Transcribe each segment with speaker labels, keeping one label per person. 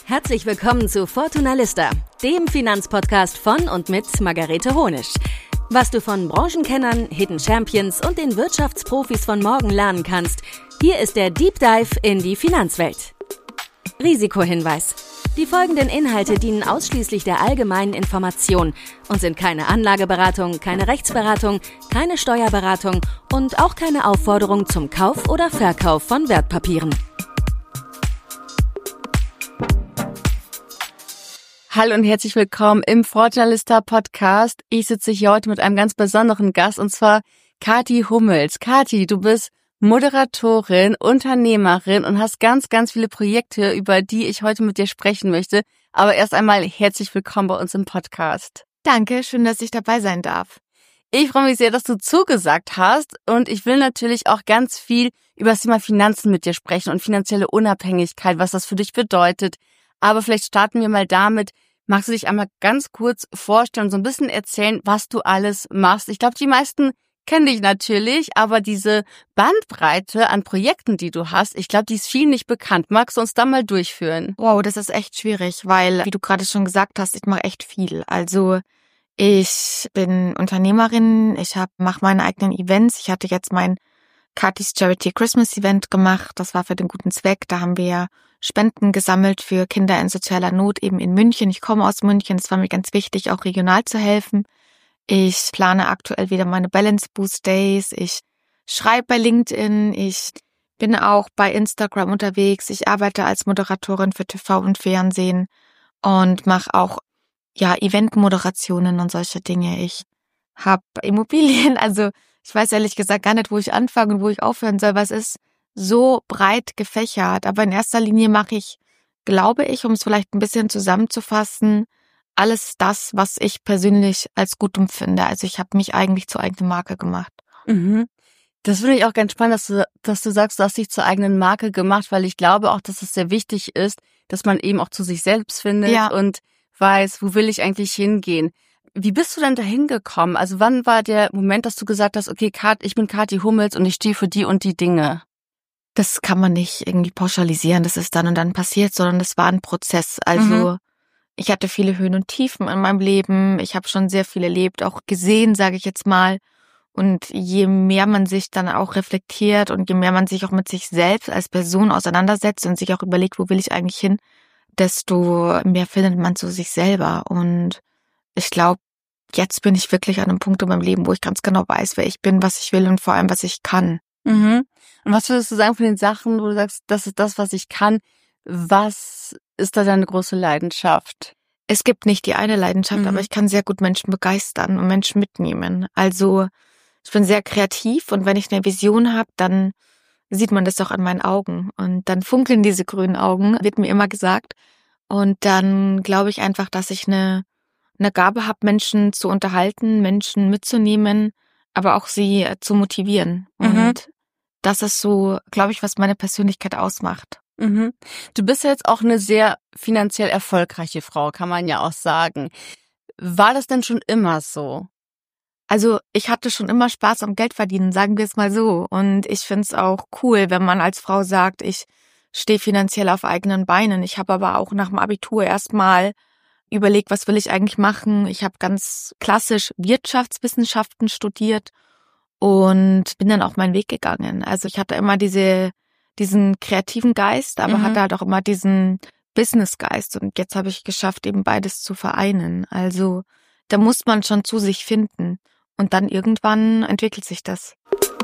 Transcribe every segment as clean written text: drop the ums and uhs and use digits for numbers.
Speaker 1: Herzlich willkommen zu Fortuna Lista, dem Finanzpodcast von und mit Margarete Honisch. Was du von Branchenkennern, Hidden Champions und den Wirtschaftsprofis von morgen lernen kannst, hier ist der Deep Dive in die Finanzwelt. Risikohinweis: Die folgenden Inhalte dienen ausschließlich der allgemeinen Information und sind keine Anlageberatung, keine Rechtsberatung, keine Steuerberatung und auch keine Aufforderung zum Kauf oder Verkauf von Wertpapieren.
Speaker 2: Hallo und herzlich willkommen im Fortuna Lista Podcast. Ich sitze hier heute mit einem ganz besonderen Gast, und zwar Kathi Hummels. Kathi, du bist Moderatorin, Unternehmerin und hast ganz, ganz viele Projekte, über die ich heute mit dir sprechen möchte. Aber erst einmal herzlich willkommen bei uns im Podcast.
Speaker 3: Danke, schön, dass ich dabei sein darf.
Speaker 2: Ich freue mich sehr, dass du zugesagt hast, und ich will natürlich auch ganz viel über das Thema Finanzen mit dir sprechen und finanzielle Unabhängigkeit, was das für dich bedeutet. Aber vielleicht starten wir mal damit. Magst du dich einmal ganz kurz vorstellen und so ein bisschen erzählen, was du alles machst? Ich glaube, die meisten kennen dich natürlich, aber diese Bandbreite an Projekten, die du hast, ich glaube, die ist vielen nicht bekannt. Magst du uns da mal durchführen?
Speaker 3: Wow, das ist echt schwierig, weil, wie du gerade schon gesagt hast, ich mache echt viel. Also ich bin Unternehmerin, mache meine eigenen Events. Ich hatte jetzt mein Kathis Charity Christmas Event gemacht. Das war für den guten Zweck. Da haben wir Spenden gesammelt für Kinder in sozialer Not, eben in München. Ich komme aus München. Es war mir ganz wichtig, auch regional zu helfen. Ich plane aktuell wieder meine Balance Boost Days. Ich schreibe bei LinkedIn. Ich bin auch bei Instagram unterwegs. Ich arbeite als Moderatorin für TV und Fernsehen und mache auch Eventmoderationen und solche Dinge. Ich habe Immobilien. Also ich weiß ehrlich gesagt gar nicht, wo ich anfangen und wo ich aufhören soll, was ist so breit gefächert. Aber in erster Linie mache ich, glaube ich, um es vielleicht ein bisschen zusammenzufassen, alles das, was ich persönlich als gut empfinde. Also ich habe mich eigentlich zur eigenen Marke gemacht.
Speaker 2: Mhm. Das finde ich auch ganz spannend, dass du sagst, du hast dich zur eigenen Marke gemacht, weil ich glaube auch, dass es sehr wichtig ist, dass man eben auch zu sich selbst findet und weiß, wo will ich eigentlich hingehen. Wie bist du denn dahin gekommen? Also wann war der Moment, dass du gesagt hast, okay, ich bin Kathi Hummels und ich stehe für die und die Dinge?
Speaker 3: Das kann man nicht irgendwie pauschalisieren, das ist dann und dann passiert, sondern das war ein Prozess. Also ich hatte viele Höhen und Tiefen in meinem Leben. Ich habe schon sehr viel erlebt, auch gesehen, sage ich jetzt mal. Und je mehr man sich dann auch reflektiert und je mehr man sich auch mit sich selbst als Person auseinandersetzt und sich auch überlegt, wo will ich eigentlich hin, desto mehr findet man zu sich selber. Und ich glaube, jetzt bin ich wirklich an einem Punkt in meinem Leben, wo ich ganz genau weiß, wer ich bin, was ich will und vor allem, was ich kann.
Speaker 2: Mhm. Und was würdest du sagen von den Sachen, wo du sagst, das ist das, was ich kann? Was ist da deine große Leidenschaft?
Speaker 3: Es gibt nicht die eine Leidenschaft, aber ich kann sehr gut Menschen begeistern und Menschen mitnehmen. Also ich bin sehr kreativ, und wenn ich eine Vision habe, dann sieht man das auch an meinen Augen. Und dann funkeln diese grünen Augen, wird mir immer gesagt. Und dann glaube ich einfach, dass ich eine Gabe habe, Menschen zu unterhalten, Menschen mitzunehmen, aber auch sie zu motivieren. Und das ist so, glaube ich, was meine Persönlichkeit ausmacht.
Speaker 2: Mhm. Du bist ja jetzt auch eine sehr finanziell erfolgreiche Frau, kann man ja auch sagen. War das denn schon immer so?
Speaker 3: Also ich hatte schon immer Spaß am Geld verdienen, sagen wir es mal so. Und ich finde es auch cool, wenn man als Frau sagt, ich stehe finanziell auf eigenen Beinen. Ich habe aber auch nach dem Abitur erstmal überlegt, was will ich eigentlich machen. Ich habe ganz klassisch Wirtschaftswissenschaften studiert und bin dann auch meinen Weg gegangen. Also ich hatte immer diesen kreativen Geist, aber hatte halt auch immer diesen Businessgeist. Und jetzt habe ich geschafft, eben beides zu vereinen. Also da muss man schon zu sich finden. Und dann irgendwann entwickelt sich das.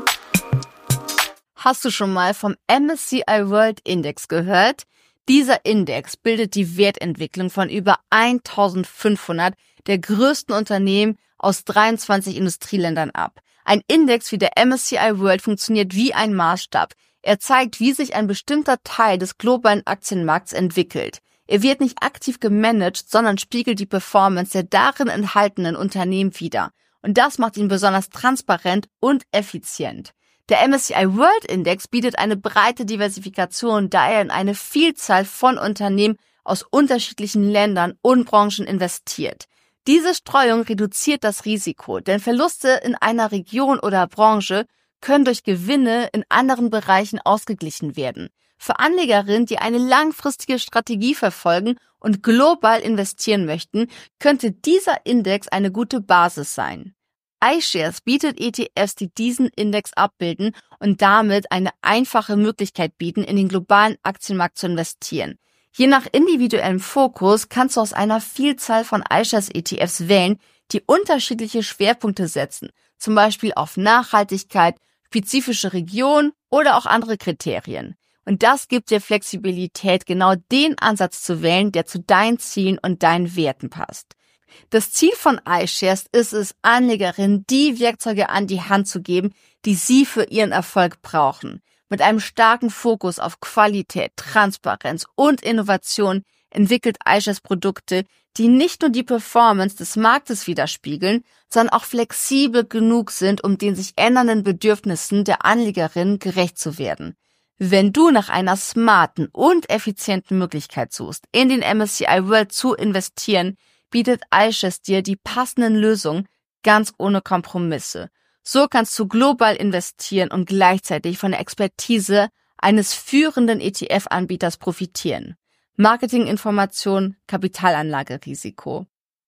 Speaker 2: Hast du schon mal vom MSCI World Index gehört? Dieser Index bildet die Wertentwicklung von über 1500 der größten Unternehmen aus 23 Industrieländern ab. Ein Index wie der MSCI World funktioniert wie ein Maßstab. Er zeigt, wie sich ein bestimmter Teil des globalen Aktienmarkts entwickelt. Er wird nicht aktiv gemanagt, sondern spiegelt die Performance der darin enthaltenen Unternehmen wider. Und das macht ihn besonders transparent und effizient. Der MSCI World Index bietet eine breite Diversifikation, da er in eine Vielzahl von Unternehmen aus unterschiedlichen Ländern und Branchen investiert. Diese Streuung reduziert das Risiko, denn Verluste in einer Region oder Branche können durch Gewinne in anderen Bereichen ausgeglichen werden. Für Anlegerinnen, die eine langfristige Strategie verfolgen und global investieren möchten, könnte dieser Index eine gute Basis sein. iShares bietet ETFs, die diesen Index abbilden und damit eine einfache Möglichkeit bieten, in den globalen Aktienmarkt zu investieren. Je nach individuellem Fokus kannst du aus einer Vielzahl von iShares ETFs wählen, die unterschiedliche Schwerpunkte setzen, zum Beispiel auf Nachhaltigkeit, spezifische Region oder auch andere Kriterien. Und das gibt dir Flexibilität, genau den Ansatz zu wählen, der zu deinen Zielen und deinen Werten passt. Das Ziel von iShares ist es, Anlegerinnen die Werkzeuge an die Hand zu geben, die sie für ihren Erfolg brauchen. Mit einem starken Fokus auf Qualität, Transparenz und Innovation entwickelt iShares Produkte, die nicht nur die Performance des Marktes widerspiegeln, sondern auch flexibel genug sind, um den sich ändernden Bedürfnissen der Anlegerinnen gerecht zu werden. Wenn du nach einer smarten und effizienten Möglichkeit suchst, in den MSCI World zu investieren, bietet iShares dir die passenden Lösungen ganz ohne Kompromisse. So kannst du global investieren und gleichzeitig von der Expertise eines führenden ETF-Anbieters profitieren. Marketinginformation, Kapitalanlagerisiko.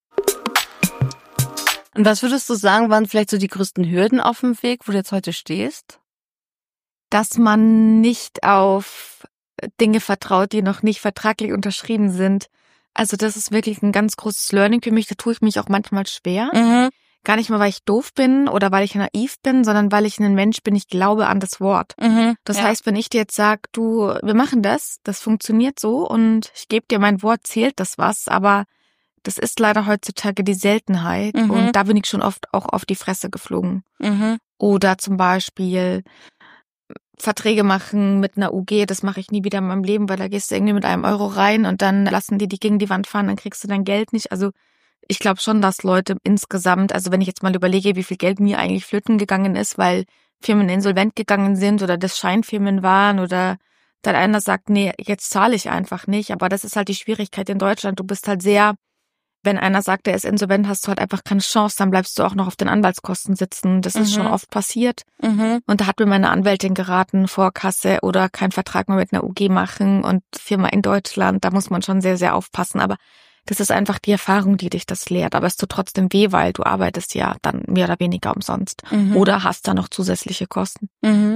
Speaker 2: Und was würdest du sagen, waren vielleicht so die größten Hürden auf dem Weg, wo du jetzt heute stehst?
Speaker 3: Dass man nicht auf Dinge vertraut, die noch nicht vertraglich unterschrieben sind. Also das ist wirklich ein ganz großes Learning für mich. Da tue ich mich auch manchmal schwer. Gar nicht mal, weil ich doof bin oder weil ich naiv bin, sondern weil ich ein Mensch bin, ich glaube an das Wort. Das heißt, wenn ich dir jetzt sage, du, wir machen das funktioniert so und ich gebe dir mein Wort, zählt das was, aber das ist leider heutzutage die Seltenheit und da bin ich schon oft auch auf die Fresse geflogen. Oder zum Beispiel Verträge machen mit einer UG, das mache ich nie wieder in meinem Leben, weil da gehst du irgendwie mit einem Euro rein und dann lassen die gegen die Wand fahren, dann kriegst du dein Geld nicht. Also ich glaube schon, dass Leute insgesamt, also wenn ich jetzt mal überlege, wie viel Geld mir eigentlich flöten gegangen ist, weil Firmen insolvent gegangen sind oder das Scheinfirmen waren oder dann einer sagt, nee, jetzt zahle ich einfach nicht. Aber das ist halt die Schwierigkeit in Deutschland. Du bist halt sehr, wenn einer sagt, er ist insolvent, hast du halt einfach keine Chance, dann bleibst du auch noch auf den Anwaltskosten sitzen. Das ist schon oft passiert. Und da hat mir meine Anwältin geraten, Vorkasse oder keinen Vertrag mehr mit einer UG machen und Firma in Deutschland. Da muss man schon sehr, sehr aufpassen. Aber das ist einfach die Erfahrung, die dich das lehrt. Aber es tut trotzdem weh, weil du arbeitest ja dann mehr oder weniger umsonst. Oder hast da noch zusätzliche Kosten.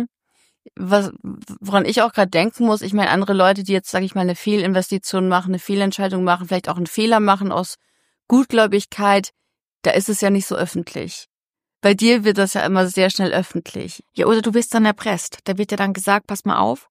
Speaker 2: Woran ich auch gerade denken muss, ich meine, andere Leute, die jetzt, sage ich mal, eine Fehlinvestition machen, eine Fehlentscheidung machen, vielleicht auch einen Fehler machen aus Gutgläubigkeit, da ist es ja nicht so öffentlich. Bei dir wird das ja immer sehr schnell öffentlich.
Speaker 3: Ja, oder du wirst dann erpresst. Da wird dir dann gesagt, pass mal auf,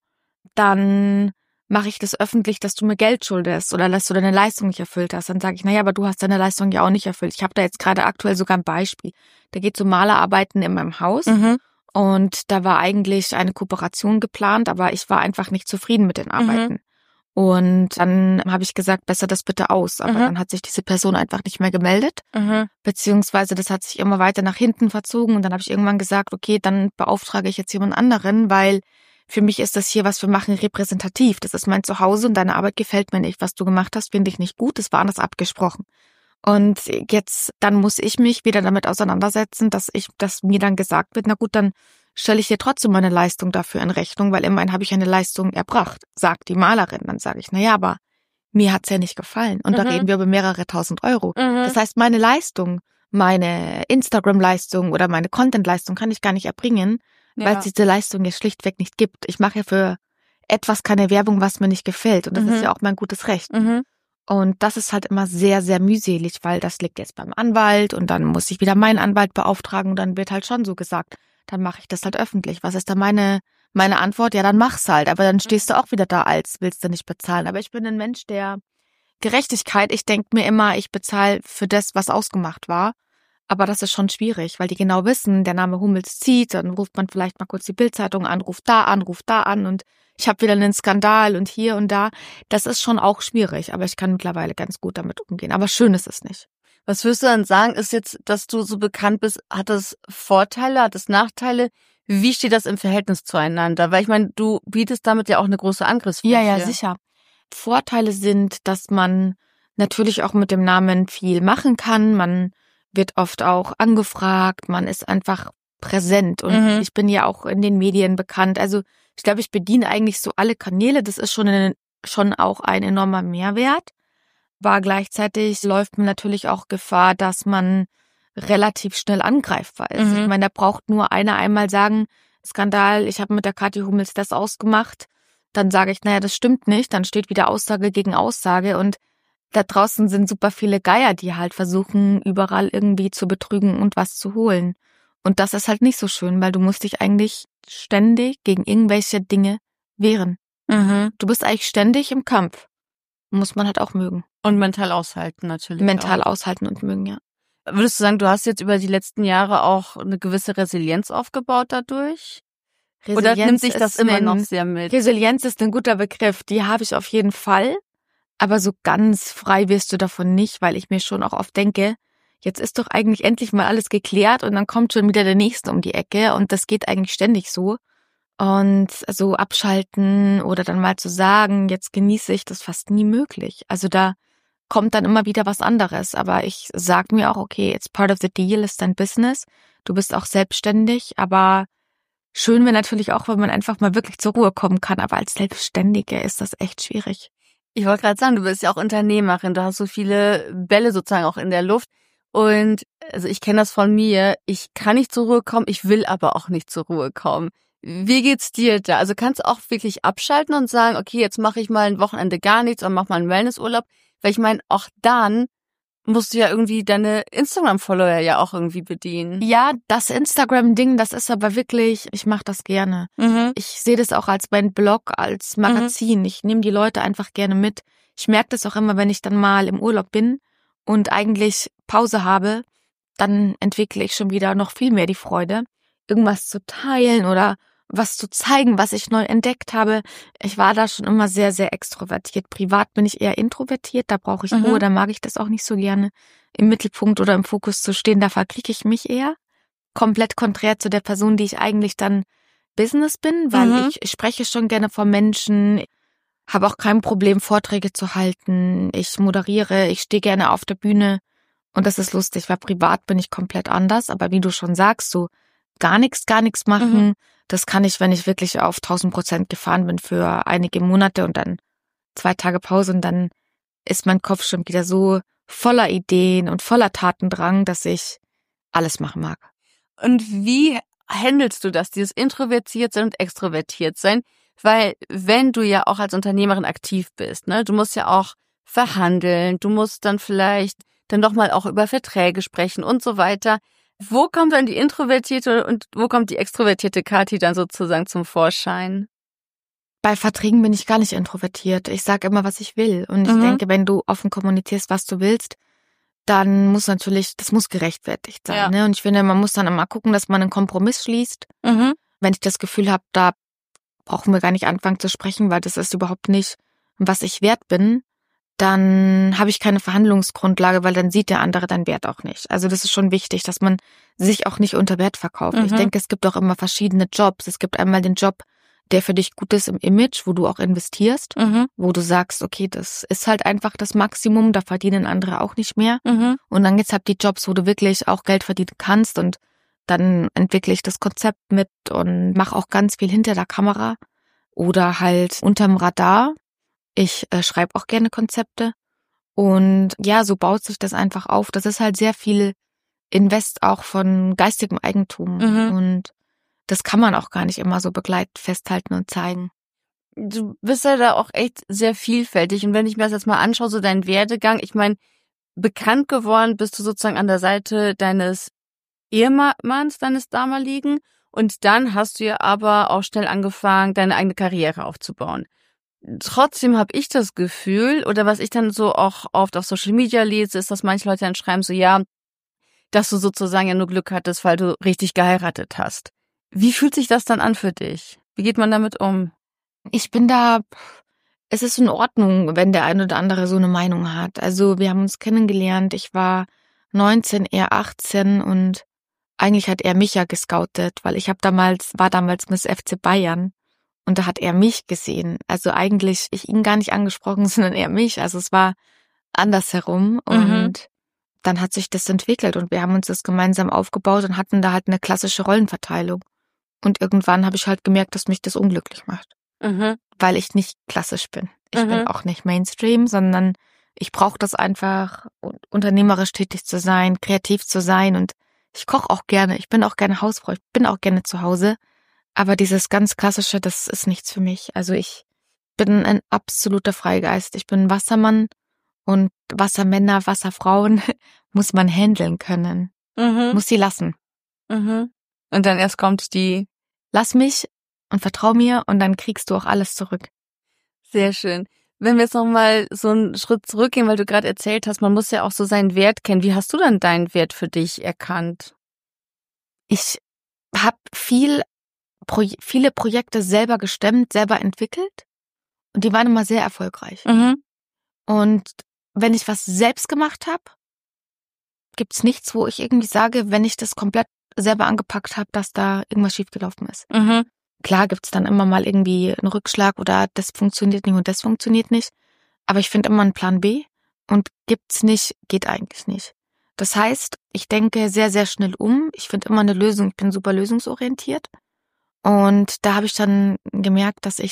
Speaker 3: dann mache ich das öffentlich, dass du mir Geld schuldest oder dass du deine Leistung nicht erfüllt hast. Dann sage ich, naja, aber du hast deine Leistung ja auch nicht erfüllt. Ich habe da jetzt gerade aktuell sogar ein Beispiel. Da geht es um Malerarbeiten in meinem Haus und da war eigentlich eine Kooperation geplant, aber ich war einfach nicht zufrieden mit den Arbeiten. Und dann habe ich gesagt, besser das bitte aus. Aber dann hat sich diese Person einfach nicht mehr gemeldet. Beziehungsweise das hat sich immer weiter nach hinten verzogen. Und dann habe ich irgendwann gesagt, okay, dann beauftrage ich jetzt jemand anderen, weil für mich ist das hier, was wir machen, repräsentativ. Das ist mein Zuhause und deine Arbeit gefällt mir nicht. Was du gemacht hast, finde ich nicht gut. Das war anders abgesprochen. Und jetzt, dann muss ich mich wieder damit auseinandersetzen, dass mir dann gesagt wird, na gut, dann stelle ich dir trotzdem meine Leistung dafür in Rechnung, weil immerhin habe ich eine Leistung erbracht, sagt die Malerin. Dann sage ich, naja, aber mir hat's ja nicht gefallen. Und da reden wir über mehrere tausend Euro. Das heißt, meine Leistung, meine Instagram-Leistung oder meine Content-Leistung kann ich gar nicht erbringen, weil es diese Leistung jetzt schlichtweg nicht gibt. Ich mache ja für etwas keine Werbung, was mir nicht gefällt. Und das ist ja auch mein gutes Recht. Und das ist halt immer sehr, sehr mühselig, weil das liegt jetzt beim Anwalt und dann muss ich wieder meinen Anwalt beauftragen und dann wird halt schon so gesagt, dann mache ich das halt öffentlich. Was ist da meine Antwort? Ja, dann mach's halt. Aber dann stehst du auch wieder da als, willst du nicht bezahlen. Aber ich bin ein Mensch der Gerechtigkeit. Ich denke mir immer, ich bezahle für das, was ausgemacht war. Aber das ist schon schwierig, weil die genau wissen, der Name Hummels zieht, dann ruft man vielleicht mal kurz die Bild-Zeitung an, ruft da an und ich habe wieder einen Skandal und hier und da. Das ist schon auch schwierig, aber ich kann mittlerweile ganz gut damit umgehen. Aber schön ist es nicht.
Speaker 2: Was würdest du dann sagen, ist jetzt, dass du so bekannt bist, hat das Vorteile, hat das Nachteile? Wie steht das im Verhältnis zueinander? Weil ich meine, du bietest damit ja auch eine große Angriffsfläche.
Speaker 3: Ja, sicher. Vorteile sind, dass man natürlich auch mit dem Namen viel machen kann. Man wird oft auch angefragt, man ist einfach präsent und ich bin ja auch in den Medien bekannt. Also Ich glaube, ich bediene eigentlich so alle Kanäle. Das ist schon auch ein enormer Mehrwert. Aber gleichzeitig läuft man natürlich auch Gefahr, dass man relativ schnell angreifbar ist. Ich meine, da braucht nur einer einmal sagen, Skandal, ich habe mit der Kathi Hummels das ausgemacht. Dann sage ich, naja, das stimmt nicht. Dann steht wieder Aussage gegen Aussage. Und da draußen sind super viele Geier, die halt versuchen, überall irgendwie zu betrügen und was zu holen. Und das ist halt nicht so schön, weil du musst dich eigentlich ständig gegen irgendwelche Dinge wehren. Du bist eigentlich ständig im Kampf. Muss man halt auch mögen.
Speaker 4: Und mental aushalten natürlich.
Speaker 3: Mental aushalten und mögen, ja.
Speaker 4: Würdest du sagen, du hast jetzt über die letzten Jahre auch eine gewisse Resilienz aufgebaut dadurch? Oder nimmt sich das immer noch sehr mit?
Speaker 3: Resilienz ist ein guter Begriff. Die habe ich auf jeden Fall. Aber so ganz frei wirst du davon nicht, weil ich mir schon auch oft denke, jetzt ist doch eigentlich endlich mal alles geklärt und dann kommt schon wieder der Nächste um die Ecke und das geht eigentlich ständig so. Und so abschalten oder dann mal zu sagen, jetzt genieße ich das fast nie möglich. Also da kommt dann immer wieder was anderes. Aber ich sag mir auch, okay, it's part of the deal, ist dein Business. Du bist auch selbstständig, aber schön wäre natürlich auch, wenn man einfach mal wirklich zur Ruhe kommen kann. Aber als Selbstständige ist das echt schwierig.
Speaker 4: Ich wollte gerade sagen, du bist ja auch Unternehmerin. Du hast so viele Bälle sozusagen auch in der Luft. Und also ich kenne das von mir. Ich kann nicht zur Ruhe kommen, ich will aber auch nicht zur Ruhe kommen. Wie geht's dir da? Also kannst du auch wirklich abschalten und sagen, okay, jetzt mache ich mal ein Wochenende gar nichts und mach mal einen Wellnessurlaub? Weil ich meine, auch dann musst du ja irgendwie deine Instagram-Follower ja auch irgendwie bedienen.
Speaker 3: Ja, das Instagram-Ding, das ist aber wirklich, ich mache das gerne. Ich sehe das auch als mein Blog, als Magazin. Ich nehme die Leute einfach gerne mit. Ich merke das auch immer, wenn ich dann mal im Urlaub bin und eigentlich Pause habe, dann entwickle ich schon wieder noch viel mehr die Freude, irgendwas zu teilen oder was zu zeigen, was ich neu entdeckt habe. Ich war da schon immer sehr, sehr extrovertiert. Privat bin ich eher introvertiert, da brauche ich Ruhe, da mag ich das auch nicht so gerne, im Mittelpunkt oder im Fokus zu stehen. Da verkriege ich mich eher. Komplett konträr zu der Person, die ich eigentlich dann Business bin, weil ich spreche schon gerne vor Menschen, habe auch kein Problem, Vorträge zu halten. Ich moderiere, ich stehe gerne auf der Bühne und das ist lustig, weil privat bin ich komplett anders. Aber wie du schon sagst, so gar nichts machen, das kann ich, wenn ich wirklich auf 1000% gefahren bin für einige Monate und dann 2 Tage Pause und dann ist mein Kopf schon wieder so voller Ideen und voller Tatendrang, dass ich alles machen mag.
Speaker 4: Und wie handelst du das, dieses introvertiert sein und extrovertiert sein? Weil wenn du ja auch als Unternehmerin aktiv bist, ne, du musst ja auch verhandeln, du musst dann vielleicht dann doch mal auch über Verträge sprechen und so weiter. Wo kommt dann die introvertierte und wo kommt die extrovertierte Kathi dann sozusagen zum Vorschein?
Speaker 3: Bei Verträgen bin ich gar nicht introvertiert. Ich sage immer, was ich will. Und ich denke, wenn du offen kommunizierst, was du willst, dann muss natürlich, das muss gerechtfertigt sein.
Speaker 4: Ja.
Speaker 3: Ne? Und ich finde, man muss dann immer gucken, dass man einen Kompromiss schließt. Wenn ich das Gefühl habe, da brauchen wir gar nicht anfangen zu sprechen, weil das ist überhaupt nicht, was ich wert bin, dann habe ich keine Verhandlungsgrundlage, weil dann sieht der andere deinen Wert auch nicht. Also das ist schon wichtig, dass man sich auch nicht unter Wert verkauft. Ich denke, es gibt auch immer verschiedene Jobs. Es gibt einmal den Job, der für dich gut ist im Image, wo du auch investierst, wo du sagst, okay, das ist halt einfach das Maximum, da verdienen andere auch nicht mehr. Und dann gibt's halt die Jobs, wo du wirklich auch Geld verdienen kannst und dann entwickle ich das Konzept mit und mache auch ganz viel hinter der Kamera oder halt unterm Radar. Ich schreibe auch gerne Konzepte und ja, so baut sich das einfach auf. Das ist halt sehr viel Invest auch von geistigem Eigentum und das kann man auch gar nicht immer so begleitend festhalten und zeigen.
Speaker 4: Du bist ja da auch echt sehr vielfältig und wenn ich mir das jetzt mal anschaue, so dein Werdegang, ich meine, bekannt geworden bist du sozusagen an der Seite deines Ehemanns, deines damaligen und dann hast du ja aber auch schnell angefangen, deine eigene Karriere aufzubauen. Trotzdem habe ich das Gefühl, oder was ich dann so auch oft auf Social Media lese, ist, dass manche Leute dann schreiben so, ja, dass du sozusagen ja nur Glück hattest, weil du richtig geheiratet hast. Wie fühlt sich das dann an für dich? Wie geht man damit um?
Speaker 3: Ich bin da, es ist in Ordnung, wenn der eine oder andere so eine Meinung hat. Also wir haben uns kennengelernt, ich war 19, er 18 und eigentlich hat er mich ja gescoutet, weil ich war damals Miss FC Bayern. Und da hat er mich gesehen. Also eigentlich ich ihn gar nicht angesprochen, sondern er mich. Also es war andersherum. Und dann hat sich das entwickelt und wir haben uns das gemeinsam aufgebaut und hatten da halt eine klassische Rollenverteilung. Und irgendwann habe ich halt gemerkt, dass mich das unglücklich macht.
Speaker 4: Mhm.
Speaker 3: Weil ich nicht klassisch bin. Ich
Speaker 4: Mhm.
Speaker 3: bin auch nicht Mainstream, sondern ich brauche das einfach, unternehmerisch tätig zu sein, kreativ zu sein. Und ich koche auch gerne. Ich bin auch gerne Hausfrau. Ich bin auch gerne zu Hause. Aber dieses ganz Klassische, das ist nichts für mich. Also ich bin ein absoluter Freigeist. Ich bin ein Wassermann und Wassermänner, Wasserfrauen muss man handeln können.
Speaker 4: Mhm.
Speaker 3: Muss sie lassen.
Speaker 4: Mhm. Und dann erst kommt die.
Speaker 3: Lass mich und vertrau mir und dann kriegst du auch alles zurück.
Speaker 4: Sehr schön. Wenn wir jetzt nochmal so einen Schritt zurückgehen, weil du gerade erzählt hast, man muss ja auch so seinen Wert kennen. Wie hast du dann deinen Wert für dich erkannt?
Speaker 3: Ich habe viele Projekte selber gestemmt, selber entwickelt und die waren immer sehr erfolgreich.
Speaker 4: Mhm.
Speaker 3: Und wenn ich was selbst gemacht habe, gibt's nichts, wo ich irgendwie sage, wenn ich das komplett selber angepackt habe, dass da irgendwas schiefgelaufen ist.
Speaker 4: Mhm.
Speaker 3: Klar gibt's dann immer mal irgendwie einen Rückschlag oder das funktioniert nicht und das funktioniert nicht. Aber ich finde immer einen Plan B und gibt's nicht, geht eigentlich nicht. Das heißt, ich denke sehr, sehr schnell um. Ich finde immer eine Lösung. Ich bin super lösungsorientiert. Und da habe ich dann gemerkt, dass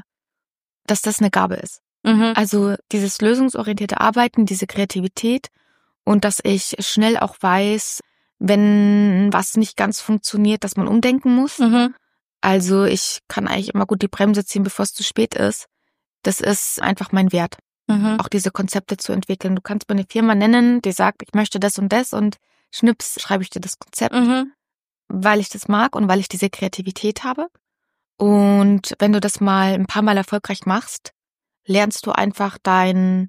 Speaker 3: das eine Gabe ist.
Speaker 4: Mhm.
Speaker 3: Also dieses lösungsorientierte Arbeiten, diese Kreativität und dass ich schnell auch weiß, wenn was nicht ganz funktioniert, dass man umdenken muss.
Speaker 4: Mhm.
Speaker 3: Also ich kann eigentlich immer gut die Bremse ziehen, bevor es zu spät ist. Das ist einfach mein Wert,
Speaker 4: Mhm.
Speaker 3: auch diese Konzepte zu entwickeln. Du kannst mir eine Firma nennen, die sagt, ich möchte das und schnips, schreibe ich dir das Konzept,
Speaker 4: Mhm.
Speaker 3: weil ich das mag und weil ich diese Kreativität habe. Und wenn du das mal ein paar Mal erfolgreich machst, lernst du einfach deine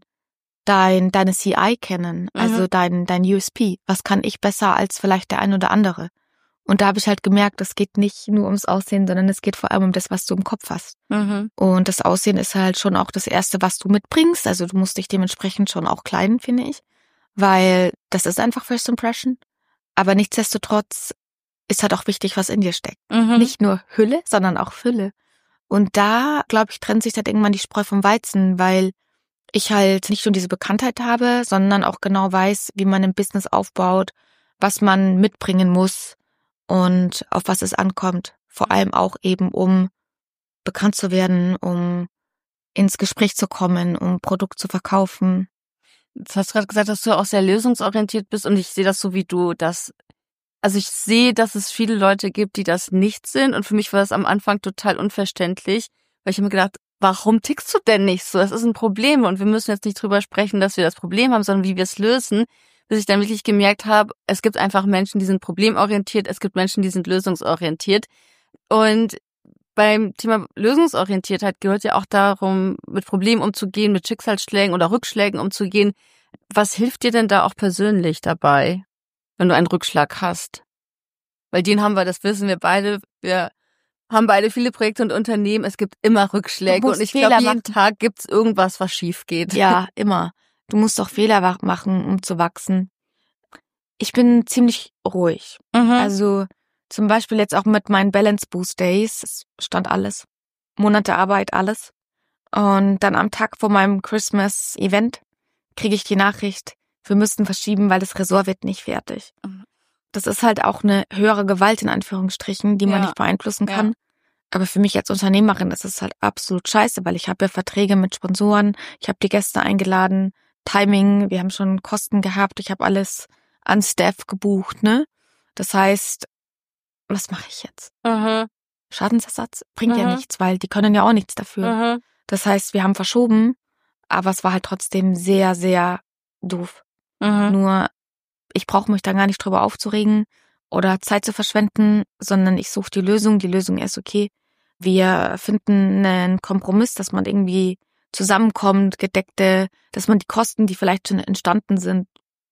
Speaker 3: CI kennen, also dein USP. Was kann ich besser als vielleicht der ein oder andere? Und da habe ich halt gemerkt, es geht nicht nur ums Aussehen, sondern es geht vor allem um das, was du im Kopf hast.
Speaker 4: Mhm.
Speaker 3: Und das Aussehen ist halt schon auch das Erste, was du mitbringst. Also du musst dich dementsprechend schon auch kleiden, finde ich. Weil das ist einfach First Impression. Aber nichtsdestotrotz ist halt auch wichtig, was in dir steckt.
Speaker 4: Mhm.
Speaker 3: Nicht nur Hülle, sondern auch Fülle. Und da, glaube ich, trennt sich dann irgendwann die Spreu vom Weizen, weil ich halt nicht nur diese Bekanntheit habe, sondern auch genau weiß, wie man ein Business aufbaut, was man mitbringen muss und auf was es ankommt. Vor allem auch eben, um bekannt zu werden, um ins Gespräch zu kommen, um Produkt zu verkaufen.
Speaker 4: Du hast gerade gesagt, dass du auch sehr lösungsorientiert bist und ich sehe das so wie du, also ich sehe, dass es viele Leute gibt, die das nicht sind und für mich war das am Anfang total unverständlich, weil ich habe mir gedacht, warum tickst du denn nicht so? Das ist ein Problem und wir müssen jetzt nicht drüber sprechen, dass wir das Problem haben, sondern wie wir es lösen, bis ich dann wirklich gemerkt habe, es gibt einfach Menschen, die sind problemorientiert, es gibt Menschen, die sind lösungsorientiert und beim Thema Lösungsorientiertheit gehört ja auch darum, mit Problemen umzugehen, mit Schicksalsschlägen oder Rückschlägen umzugehen. Was hilft dir denn da auch persönlich dabei, wenn du einen Rückschlag hast? Weil den haben wir, das wissen wir beide. Wir haben beide viele Projekte und Unternehmen. Es gibt immer Rückschläge und ich glaube, jeden Tag gibt's irgendwas, was schief geht.
Speaker 3: Ja, immer. Du musst doch Fehler machen, um zu wachsen. Ich bin ziemlich ruhig. Also zum Beispiel jetzt auch mit meinen Balance Boost Days, es stand alles. Monate Arbeit, alles. Und dann am Tag vor meinem Christmas-Event kriege ich die Nachricht, wir müssten verschieben, weil das Ressort wird nicht fertig. Das ist halt auch eine höhere Gewalt in Anführungsstrichen, die man nicht beeinflussen kann. Aber für mich als Unternehmerin ist es halt absolut scheiße, weil ich habe ja Verträge mit Sponsoren, ich habe die Gäste eingeladen, Timing, wir haben schon Kosten gehabt, ich habe alles an Staff gebucht, ne? Das heißt, was mache ich jetzt? Schadensersatz bringt ja nichts, weil die können ja auch nichts dafür. Das heißt, wir haben verschoben, aber es war halt trotzdem sehr, sehr doof. Nur, ich brauche mich da gar nicht drüber aufzuregen oder Zeit zu verschwenden, sondern ich suche die Lösung. Die Lösung ist okay. Wir finden einen Kompromiss, dass man irgendwie zusammenkommt, dass man die Kosten, die vielleicht schon entstanden sind,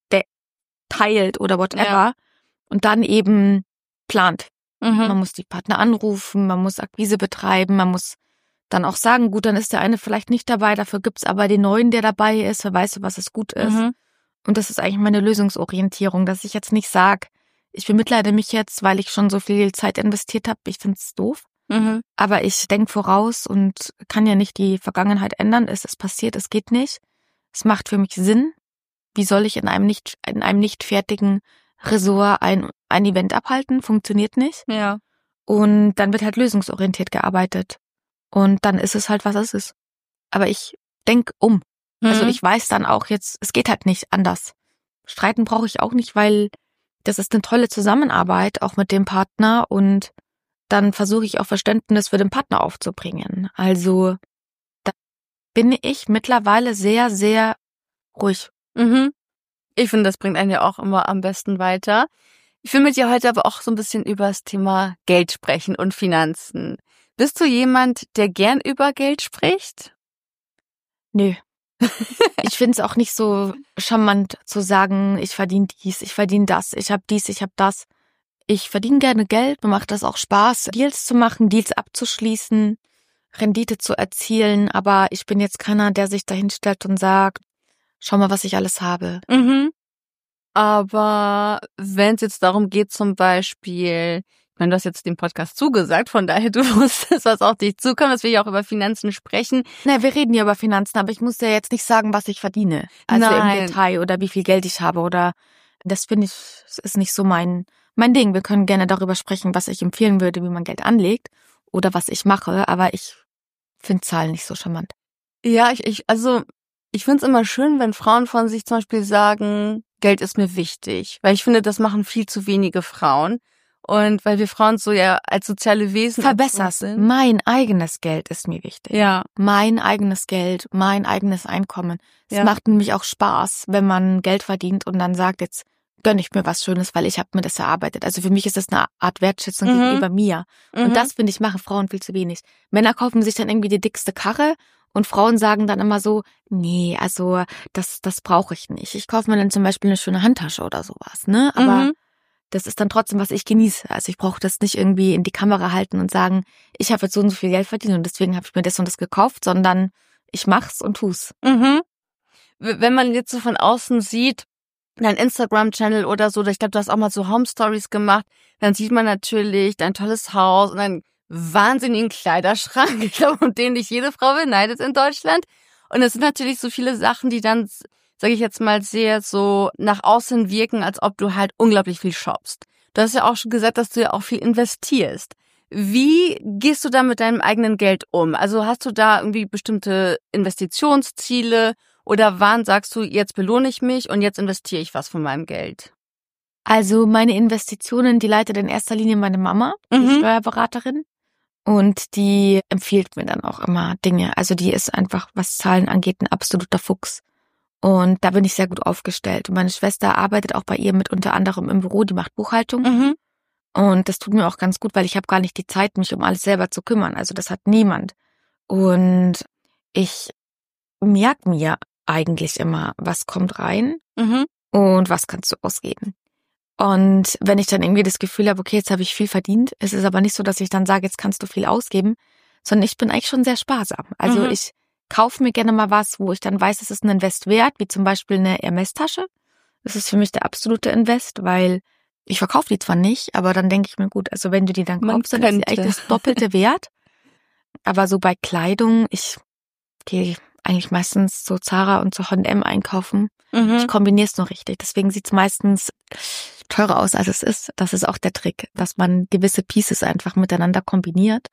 Speaker 3: teilt oder whatever. Ja. Und dann eben plant. Man muss die Partner anrufen, man muss Akquise betreiben, man muss dann auch sagen, gut, dann ist der eine vielleicht nicht dabei, dafür gibt's aber den neuen, der dabei ist, wer weiß, was es gut ist. Und das ist eigentlich meine Lösungsorientierung, dass ich jetzt nicht sage, ich bemitleide mich jetzt, weil ich schon so viel Zeit investiert habe. Ich find's doof. Aber ich denke voraus und kann ja nicht die Vergangenheit ändern. Es ist passiert, es geht nicht. Es macht für mich Sinn. Wie soll ich in einem nicht fertigen Ressort ein Event abhalten? Funktioniert nicht.
Speaker 4: Ja.
Speaker 3: Und dann wird halt lösungsorientiert gearbeitet. Und dann ist es halt, was es ist. Aber ich denke um. Also ich weiß dann auch jetzt, es geht halt nicht anders. Streiten brauche ich auch nicht, weil das ist eine tolle Zusammenarbeit, auch mit dem Partner. Und dann versuche ich auch Verständnis für den Partner aufzubringen. Also da bin ich mittlerweile sehr, sehr ruhig.
Speaker 4: Ich finde, das bringt einen ja auch immer am besten weiter. Ich will mit dir heute aber auch so ein bisschen über das Thema Geld sprechen und Finanzen. Bist du jemand, der gern über Geld spricht?
Speaker 3: Nö. Ich finde es auch nicht so charmant zu sagen, ich verdiene dies, ich verdiene das, ich habe dies, ich habe das. Ich verdiene gerne Geld, mir macht das auch Spaß, Deals zu machen, Deals abzuschließen, Rendite zu erzielen, aber ich bin jetzt keiner, der sich dahin stellt und sagt, schau mal, was ich alles habe.
Speaker 4: Aber wenn es jetzt darum geht, zum Beispiel, ich meine, du hast jetzt dem Podcast zugesagt, von daher du wusstest, was auf dich zukommt, dass wir ja auch über Finanzen sprechen.
Speaker 3: Na, wir reden ja über Finanzen, aber ich muss ja jetzt nicht sagen, was ich verdiene. Also
Speaker 4: Nein.
Speaker 3: im Detail oder wie viel Geld ich habe oder das finde ich, ist nicht so mein Ding. Wir können gerne darüber sprechen, was ich empfehlen würde, wie man Geld anlegt oder was ich mache, aber ich finde Zahlen nicht so charmant.
Speaker 4: Ja, ich finde es immer schön, wenn Frauen von sich zum Beispiel sagen, Geld ist mir wichtig, weil ich finde, das machen viel zu wenige Frauen. Und weil wir Frauen so ja als soziale Wesen
Speaker 3: Verbesser's.
Speaker 4: sind.
Speaker 3: Mein eigenes Geld ist mir wichtig.
Speaker 4: Ja.
Speaker 3: Mein eigenes Geld, mein eigenes Einkommen. Es
Speaker 4: Ja.
Speaker 3: macht nämlich auch Spaß, wenn man Geld verdient und dann sagt, jetzt gönn ich mir was Schönes, weil ich habe mir das erarbeitet. Also für mich ist das eine Art Wertschätzung gegenüber mir. Und das, finde ich, machen Frauen viel zu wenig. Männer kaufen sich dann irgendwie die dickste Karre und Frauen sagen dann immer so, nee, also das brauche ich nicht. Ich kaufe mir dann zum Beispiel eine schöne Handtasche oder sowas, ne? Aber das ist dann trotzdem, was ich genieße. Also ich brauche das nicht irgendwie in die Kamera halten und sagen, ich habe jetzt so und so viel Geld verdient und deswegen habe ich mir das und das gekauft, sondern ich mach's und tu's.
Speaker 4: Wenn man jetzt so von außen sieht, dein Instagram-Channel oder so, ich glaube, du hast auch mal so Home-Stories gemacht, dann sieht man natürlich dein tolles Haus und einen wahnsinnigen Kleiderschrank, ich glaube, um den nicht jede Frau beneidet in Deutschland. Und es sind natürlich so viele Sachen, die dann, sage ich jetzt mal, sehr so nach außen wirken, als ob du halt unglaublich viel shoppst. Du hast ja auch schon gesagt, dass du ja auch viel investierst. Wie gehst du da mit deinem eigenen Geld um? Also hast du da irgendwie bestimmte Investitionsziele oder wann sagst du, jetzt belohne ich mich und jetzt investiere ich was von meinem Geld?
Speaker 3: Also meine Investitionen, die leitet in erster Linie meine Mama, die Steuerberaterin. Und die empfiehlt mir dann auch immer Dinge. Also die ist einfach, was Zahlen angeht, ein absoluter Fuchs. Und da bin ich sehr gut aufgestellt. Und meine Schwester arbeitet auch bei ihr mit unter anderem im Büro, die macht Buchhaltung. Und das tut mir auch ganz gut, weil ich habe gar nicht die Zeit, mich um alles selber zu kümmern. Also das hat niemand. Und ich merke mir eigentlich immer, was kommt rein und was kannst du ausgeben. Und wenn ich dann irgendwie das Gefühl habe, okay, jetzt habe ich viel verdient, es ist aber nicht so, dass ich dann sage, jetzt kannst du viel ausgeben, sondern ich bin eigentlich schon sehr sparsam. Also ich kaufe mir gerne mal was, wo ich dann weiß, es ist ein Invest wert, wie zum Beispiel eine Hermes-Tasche. Das ist für mich der absolute Invest, weil ich verkaufe die zwar nicht, aber dann denke ich mir, gut, also wenn du die dann kaufst, dann ist die eigentlich das doppelte Wert. Aber so bei Kleidung, ich gehe eigentlich meistens zu Zara und zu H&M einkaufen. Ich kombiniere es nur richtig. Deswegen sieht es meistens teurer aus, als es ist. Das ist auch der Trick, dass man gewisse Pieces einfach miteinander kombiniert.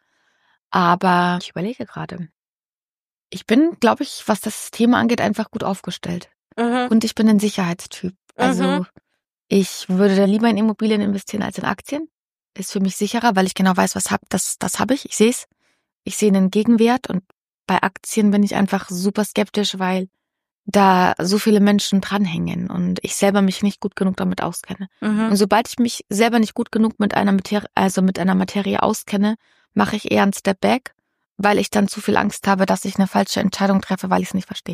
Speaker 3: Aber ich überlege gerade. Ich bin, glaube ich, was das Thema angeht, einfach gut aufgestellt. Und ich bin ein Sicherheitstyp. Also ich würde da lieber in Immobilien investieren als in Aktien. Ist für mich sicherer, weil ich genau weiß, was das habe ich. Ich sehe es. Ich sehe einen Gegenwert und bei Aktien bin ich einfach super skeptisch, weil da so viele Menschen dranhängen und ich selber mich nicht gut genug damit auskenne. Und sobald ich mich selber nicht gut genug mit einer Materie auskenne, mache ich eher einen Step back, weil ich dann zu viel Angst habe, dass ich eine falsche Entscheidung treffe, weil ich es nicht verstehe.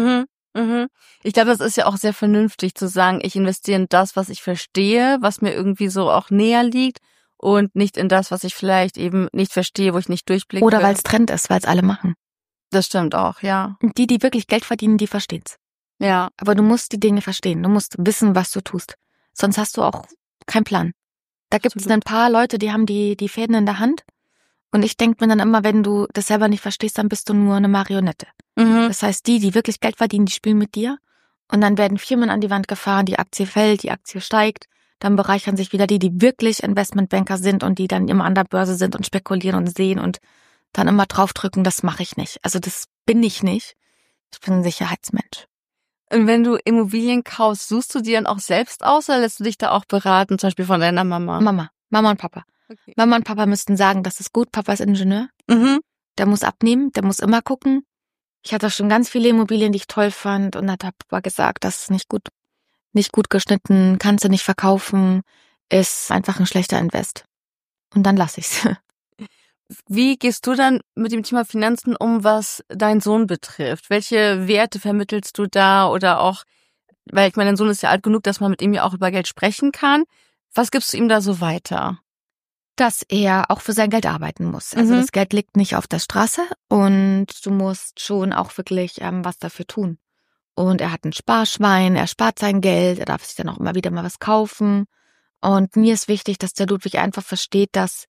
Speaker 4: Ich glaube, das ist ja auch sehr vernünftig zu sagen, ich investiere in das, was ich verstehe, was mir irgendwie so auch näher liegt und nicht in das, was ich vielleicht eben nicht verstehe, wo ich nicht durchblicke.
Speaker 3: Oder weil es Trend ist, weil es alle machen.
Speaker 4: Das stimmt auch, ja.
Speaker 3: Und die wirklich Geld verdienen, die verstehen's.
Speaker 4: Ja.
Speaker 3: Aber du musst die Dinge verstehen. Du musst wissen, was du tust. Sonst hast du auch keinen Plan. Da gibt es ein paar Leute, die haben die Fäden in der Hand. Und ich denke mir dann immer, wenn du das selber nicht verstehst, dann bist du nur eine Marionette. Das heißt, die wirklich Geld verdienen, die spielen mit dir. Und dann werden Firmen an die Wand gefahren, die Aktie fällt, die Aktie steigt. dann bereichern sich wieder die wirklich Investmentbanker sind und die dann immer an der Börse sind und spekulieren und sehen und dann immer draufdrücken, das mache ich nicht. Also das bin ich nicht. Ich bin ein Sicherheitsmensch.
Speaker 4: Und wenn du Immobilien kaufst, suchst du die dann auch selbst aus oder lässt du dich da auch beraten, zum Beispiel von deiner Mama?
Speaker 3: Mama und Papa.
Speaker 4: Okay.
Speaker 3: Mama und Papa müssten sagen, das ist gut. Papa ist Ingenieur. Der muss abnehmen, der muss immer gucken. Ich hatte schon ganz viele Immobilien, die ich toll fand und hat Papa gesagt, das ist nicht gut. Nicht gut geschnitten, kannst du nicht verkaufen, ist einfach ein schlechter Invest. Und dann lass ich's.
Speaker 4: Wie gehst du dann mit dem Thema Finanzen um, was deinen Sohn betrifft? Welche Werte vermittelst du da oder auch, weil ich meine, dein Sohn ist ja alt genug, dass man mit ihm ja auch über Geld sprechen kann. Was gibst du ihm da so weiter?
Speaker 3: Dass er auch für sein Geld arbeiten muss. Also das Geld liegt nicht auf der Straße und du musst schon auch wirklich was dafür tun. Und er hat ein Sparschwein, er spart sein Geld, er darf sich dann auch immer wieder mal was kaufen. Und mir ist wichtig, dass der Ludwig einfach versteht, dass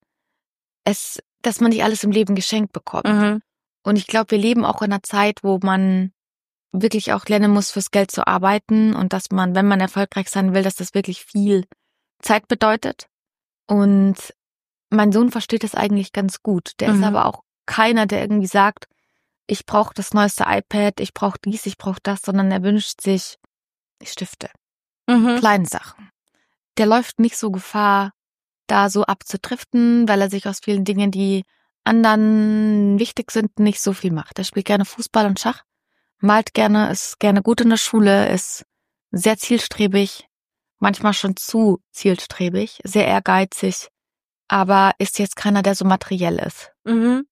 Speaker 3: man nicht alles im Leben geschenkt bekommt. Und ich glaube, wir leben auch in einer Zeit, wo man wirklich auch lernen muss, fürs Geld zu arbeiten und dass man, wenn man erfolgreich sein will, dass das wirklich viel Zeit bedeutet. Und mein Sohn versteht das eigentlich ganz gut. Der ist aber auch keiner, der irgendwie sagt, ich brauche das neueste iPad, ich brauche dies, ich brauche das, sondern er wünscht sich Stifte, kleine Sachen. Der läuft nicht so Gefahr, da so abzudriften, weil er sich aus vielen Dingen, die anderen wichtig sind, nicht so viel macht. Er spielt gerne Fußball und Schach, malt gerne, ist gerne gut in der Schule, ist sehr zielstrebig, manchmal schon zu zielstrebig, sehr ehrgeizig, aber ist jetzt keiner, der so materiell ist.
Speaker 4: Und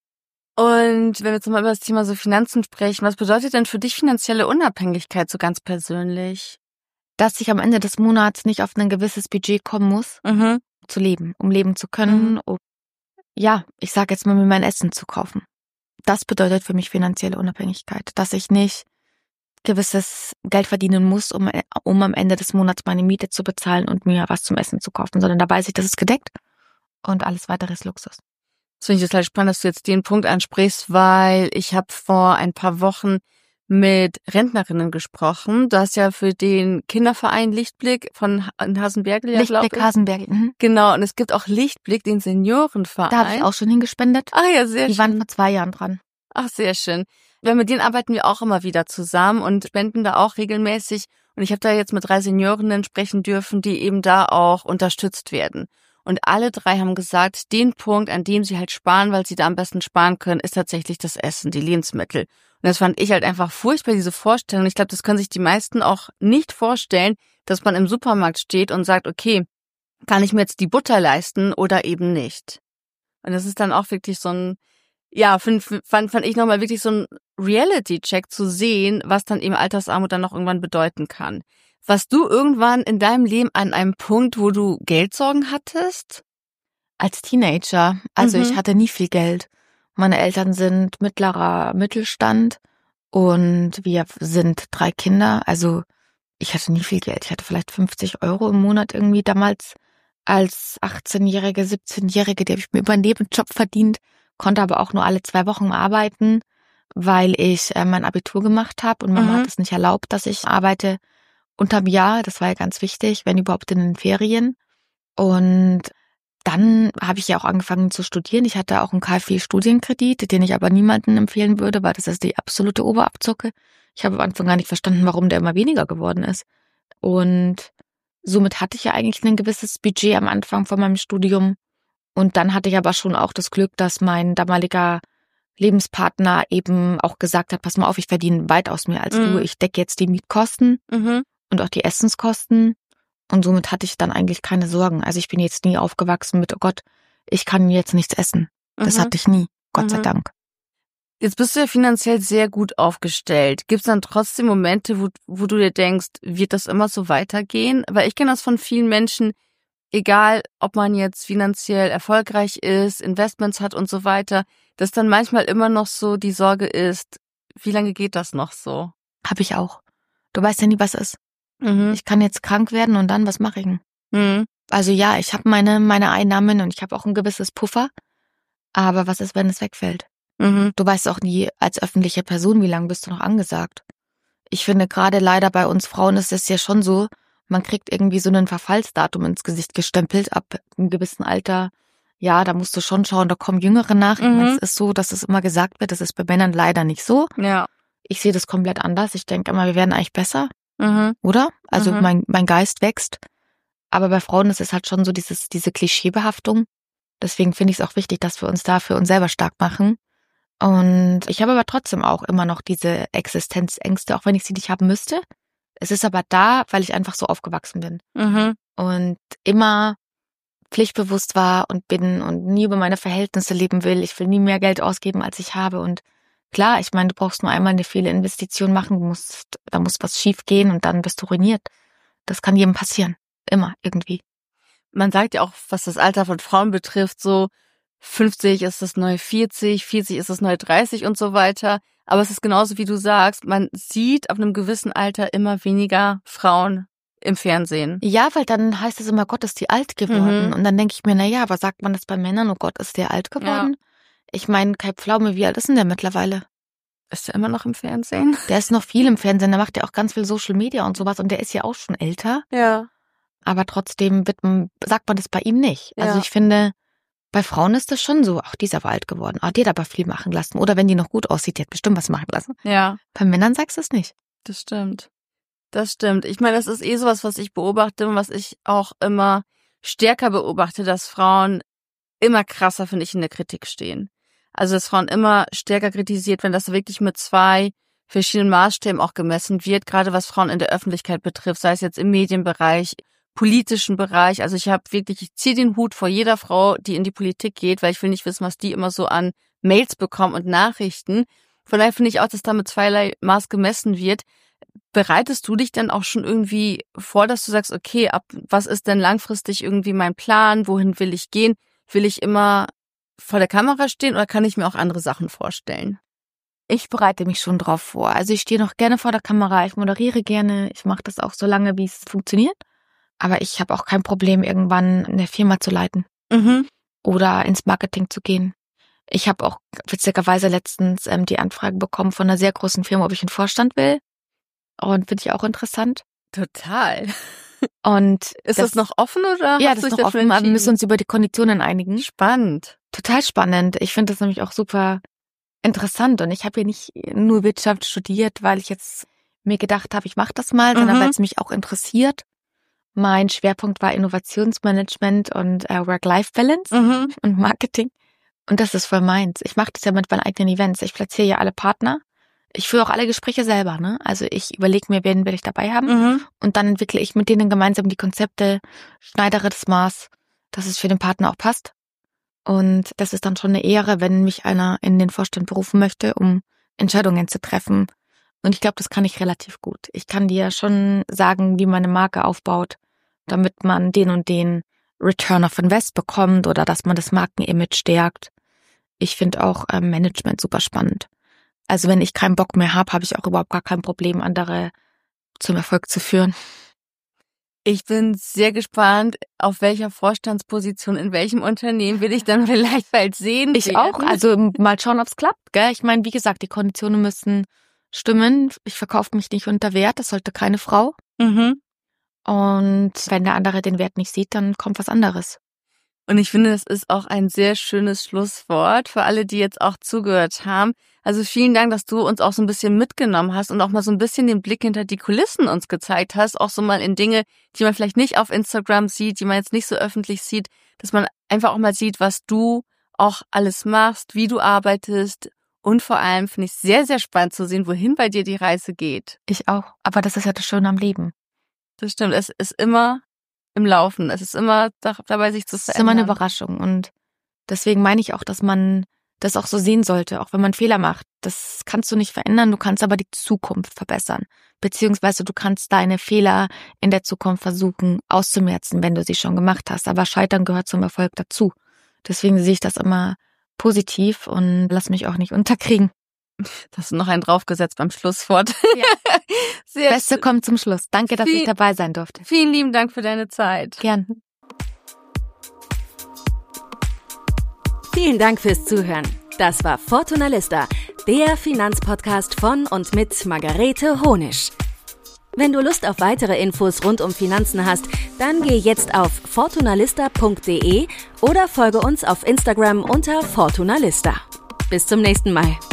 Speaker 4: wenn wir jetzt mal über das Thema so Finanzen sprechen, was bedeutet denn für dich finanzielle Unabhängigkeit so ganz persönlich?
Speaker 3: Dass ich am Ende des Monats nicht auf ein gewisses Budget kommen muss, zu leben, um leben zu können, um, ja, ich sage jetzt mal, mir mein Essen zu kaufen. Das bedeutet für mich finanzielle Unabhängigkeit, dass ich nicht gewisses Geld verdienen muss, um am Ende des Monats meine Miete zu bezahlen und mir was zum Essen zu kaufen, sondern da weiß ich, das ist gedeckt und alles weitere ist Luxus.
Speaker 4: Das finde ich total spannend, dass du jetzt den Punkt ansprichst, weil ich habe vor ein paar Wochen mit Rentnerinnen gesprochen. Du hast ja für den Kinderverein Lichtblick von Hasenbergl, ja, glaube ich.
Speaker 3: Lichtblick Hasenbergl.
Speaker 4: Genau, und es gibt auch Lichtblick, den Seniorenverein.
Speaker 3: Da habe ich auch schon hingespendet.
Speaker 4: Ah ja, sehr schön.
Speaker 3: Die waren vor 2 Jahren dran.
Speaker 4: Ach, sehr schön. Ja, mit denen arbeiten wir auch immer wieder zusammen und spenden da auch regelmäßig. Und ich habe da jetzt mit 3 Seniorinnen sprechen dürfen, die eben da auch unterstützt werden. Und alle 3 haben gesagt, den Punkt, an dem sie halt sparen, weil sie da am besten sparen können, ist tatsächlich das Essen, die Lebensmittel. Und das fand ich halt einfach furchtbar, diese Vorstellung. Ich glaube, das können sich die meisten auch nicht vorstellen, dass man im Supermarkt steht und sagt, okay, kann ich mir jetzt die Butter leisten oder eben nicht? Und das ist dann auch wirklich so ein, ja, fand ich nochmal wirklich so ein Reality-Check zu sehen, was dann eben Altersarmut dann noch irgendwann bedeuten kann. Warst du irgendwann in deinem Leben an einem Punkt, wo du Geldsorgen hattest?
Speaker 3: Als Teenager. Also ich hatte nie viel Geld. Meine Eltern sind mittlerer Mittelstand und wir sind 3 Kinder. Also ich hatte nie viel Geld. Ich hatte vielleicht 50 € im Monat irgendwie damals als 18-Jährige, 17-Jährige. Die habe ich mir über einen Nebenjob verdient, konnte aber auch nur alle 2 Wochen arbeiten, weil ich mein Abitur gemacht habe und Mama hat es nicht erlaubt, dass ich arbeite unterm Jahr. Das war ja ganz wichtig, wenn überhaupt in den Ferien. Und dann habe ich ja auch angefangen zu studieren. Ich hatte auch einen KfW-Studienkredit, den ich aber niemandem empfehlen würde, weil das ist die absolute Oberabzocke. Ich habe am Anfang gar nicht verstanden, warum der immer weniger geworden ist. Und somit hatte ich ja eigentlich ein gewisses Budget am Anfang von meinem Studium. Und dann hatte ich aber schon auch das Glück, dass mein damaliger Lebenspartner eben auch gesagt hat, pass mal auf, ich verdiene weitaus mehr als du. Ich decke jetzt die Mietkosten und auch die Essenskosten. Und somit hatte ich dann eigentlich keine Sorgen. Also ich bin jetzt nie aufgewachsen mit, oh Gott, ich kann jetzt nichts essen. Das hatte ich nie, Gott sei Dank.
Speaker 4: Jetzt bist du ja finanziell sehr gut aufgestellt. Gibt es dann trotzdem Momente, wo du dir denkst, wird das immer so weitergehen? Weil ich kenne das von vielen Menschen, egal ob man jetzt finanziell erfolgreich ist, Investments hat und so weiter, dass dann manchmal immer noch so die Sorge ist, wie lange geht das noch so?
Speaker 3: Habe ich auch. Du weißt ja nie, was ist. Ich kann jetzt krank werden und dann, was mache ich denn? Also ja, ich habe meine Einnahmen und ich habe auch ein gewisses Puffer. Aber was ist, wenn es wegfällt? Du weißt auch nie als öffentliche Person, wie lange bist du noch angesagt. Ich finde gerade leider bei uns Frauen ist es ja schon so, man kriegt irgendwie so ein Verfallsdatum ins Gesicht gestempelt ab einem gewissen Alter. Ja, da musst du schon schauen, da kommen Jüngere nach. Ich meine, es ist so, dass es immer gesagt wird, das ist bei Männern leider nicht so.
Speaker 4: Ja.
Speaker 3: Ich sehe das komplett anders. Ich denke immer, wir werden eigentlich besser, oder? Also mein Geist wächst. Aber bei Frauen ist es halt schon so diese Klischeebehaftung. Deswegen finde ich es auch wichtig, dass wir uns da für uns selber stark machen. Und ich habe aber trotzdem auch immer noch diese Existenzängste, auch wenn ich sie nicht haben müsste. Es ist aber da, weil ich einfach so aufgewachsen bin. Und immer pflichtbewusst war und bin und nie über meine Verhältnisse leben will. Ich will nie mehr Geld ausgeben, als ich habe. Und klar, ich meine, du brauchst nur einmal eine Fehlinvestition machen, da muss was schief gehen und dann bist du ruiniert. Das kann jedem passieren. Immer, irgendwie.
Speaker 4: Man sagt ja auch, was das Alter von Frauen betrifft, so 50 ist das neue 40, 40 ist das neue 30 und so weiter. Aber es ist genauso, wie du sagst, man sieht ab einem gewissen Alter immer weniger Frauen im Fernsehen.
Speaker 3: Ja, weil dann heißt es immer, Gott, ist die alt geworden. Und dann denke ich mir, naja, aber sagt man das bei Männern, oh Gott, ist der alt geworden? Ja. Ich meine, Kai Pflaume, wie alt ist denn der mittlerweile?
Speaker 4: Ist der immer noch im Fernsehen?
Speaker 3: Der ist noch viel im Fernsehen, der macht ja auch ganz viel Social Media und sowas und der ist ja auch schon älter.
Speaker 4: Ja.
Speaker 3: Aber trotzdem sagt man das bei ihm nicht. Also ich finde, bei Frauen ist das schon so, ach, die ist aber alt geworden, die hat aber viel machen lassen. Oder wenn die noch gut aussieht, die hat bestimmt was machen lassen.
Speaker 4: Ja.
Speaker 3: Bei Männern sagst du es nicht.
Speaker 4: Das stimmt. Das stimmt. Ich meine, das ist sowas, was ich beobachte und was ich auch immer stärker beobachte, dass Frauen immer krasser, finde ich, in der Kritik stehen. Also, dass Frauen immer stärker kritisiert, wenn das wirklich mit 2 verschiedenen Maßstäben auch gemessen wird, gerade was Frauen in der Öffentlichkeit betrifft, sei es jetzt im Medienbereich, politischen Bereich. Also ich ziehe den Hut vor jeder Frau, die in die Politik geht, weil ich will nicht wissen, was die immer so an Mails bekommen und Nachrichten. Von daher finde ich auch, dass da mit zweierlei Maß gemessen wird. Bereitest du dich dann auch schon irgendwie vor, dass du sagst, okay, was ist denn langfristig irgendwie mein Plan? Wohin will ich gehen? Will ich immer vor der Kamera stehen oder kann ich mir auch andere Sachen vorstellen?
Speaker 3: Ich bereite mich schon drauf vor. Also ich stehe noch gerne vor der Kamera, ich moderiere gerne, ich mache das auch so lange, wie es funktioniert. Aber ich habe auch kein Problem, irgendwann eine Firma zu leiten oder ins Marketing zu gehen. Ich habe auch witzigerweise letztens die Anfrage bekommen von einer sehr großen Firma, ob ich in den Vorstand will. Und finde ich auch interessant.
Speaker 4: Total.
Speaker 3: Und
Speaker 4: ist das noch offen oder?
Speaker 3: Ja, das ist noch offen. Wir müssen uns über die Konditionen einigen.
Speaker 4: Spannend.
Speaker 3: Total spannend. Ich finde das nämlich auch super interessant. Und ich habe ja nicht nur Wirtschaft studiert, weil ich jetzt mir gedacht habe, ich mache das mal, sondern weil es mich auch interessiert. Mein Schwerpunkt war Innovationsmanagement und Work-Life-Balance und Marketing. Und das ist voll meins. Ich mache das ja mit meinen eigenen Events. Ich platziere ja alle Partner. Ich führe auch alle Gespräche selber, ne? Also ich überlege mir, wen will ich dabei haben und dann entwickle ich mit denen gemeinsam die Konzepte, schneidere das Maß, dass es für den Partner auch passt. Und das ist dann schon eine Ehre, wenn mich einer in den Vorstand berufen möchte, um Entscheidungen zu treffen. Und ich glaube, das kann ich relativ gut. Ich kann dir schon sagen, wie man eine Marke aufbaut, damit man den und den Return of Invest bekommt oder dass man das Markenimage stärkt. Ich finde auch Management super spannend. Also wenn ich keinen Bock mehr habe ich auch überhaupt gar kein Problem, andere zum Erfolg zu führen.
Speaker 4: Ich bin sehr gespannt, auf welcher Vorstandsposition, in welchem Unternehmen will ich dann vielleicht bald sehen.
Speaker 3: Ich auch, also mal schauen, ob's klappt, gell? Ich meine, wie gesagt, die Konditionen müssen stimmen. Ich verkaufe mich nicht unter Wert, das sollte keine Frau. Und wenn der andere den Wert nicht sieht, dann kommt was anderes.
Speaker 4: Und ich finde, das ist auch ein sehr schönes Schlusswort für alle, die jetzt auch zugehört haben. Also vielen Dank, dass du uns auch so ein bisschen mitgenommen hast und auch mal so ein bisschen den Blick hinter die Kulissen uns gezeigt hast. Auch so mal in Dinge, die man vielleicht nicht auf Instagram sieht, die man jetzt nicht so öffentlich sieht, dass man einfach auch mal sieht, was du auch alles machst, wie du arbeitest. Und vor allem finde ich sehr, sehr spannend zu sehen, wohin bei dir die Reise geht.
Speaker 3: Ich auch. Aber das ist ja das Schöne am Leben.
Speaker 4: Das stimmt. Es ist immer im Laufen. Es ist immer dabei, sich zu verändern.
Speaker 3: Es ist immer eine Überraschung. Und deswegen meine ich auch, dass man das auch so sehen sollte, auch wenn man Fehler macht. Das kannst du nicht verändern, du kannst aber die Zukunft verbessern. Beziehungsweise du kannst deine Fehler in der Zukunft versuchen auszumerzen, wenn du sie schon gemacht hast. Aber Scheitern gehört zum Erfolg dazu. Deswegen sehe ich das immer positiv und lass mich auch nicht unterkriegen.
Speaker 4: Da hast du noch einen draufgesetzt beim Schlusswort.
Speaker 3: Ja. Das Beste kommt zum Schluss. Danke, dass ich dabei sein durfte.
Speaker 4: Vielen lieben Dank für deine Zeit.
Speaker 3: Gern.
Speaker 1: Vielen Dank fürs Zuhören. Das war Fortuna Lista, der Finanzpodcast von und mit Margarete Honisch. Wenn du Lust auf weitere Infos rund um Finanzen hast, dann geh jetzt auf fortunalista.de oder folge uns auf Instagram unter Fortunalista. Bis zum nächsten Mal.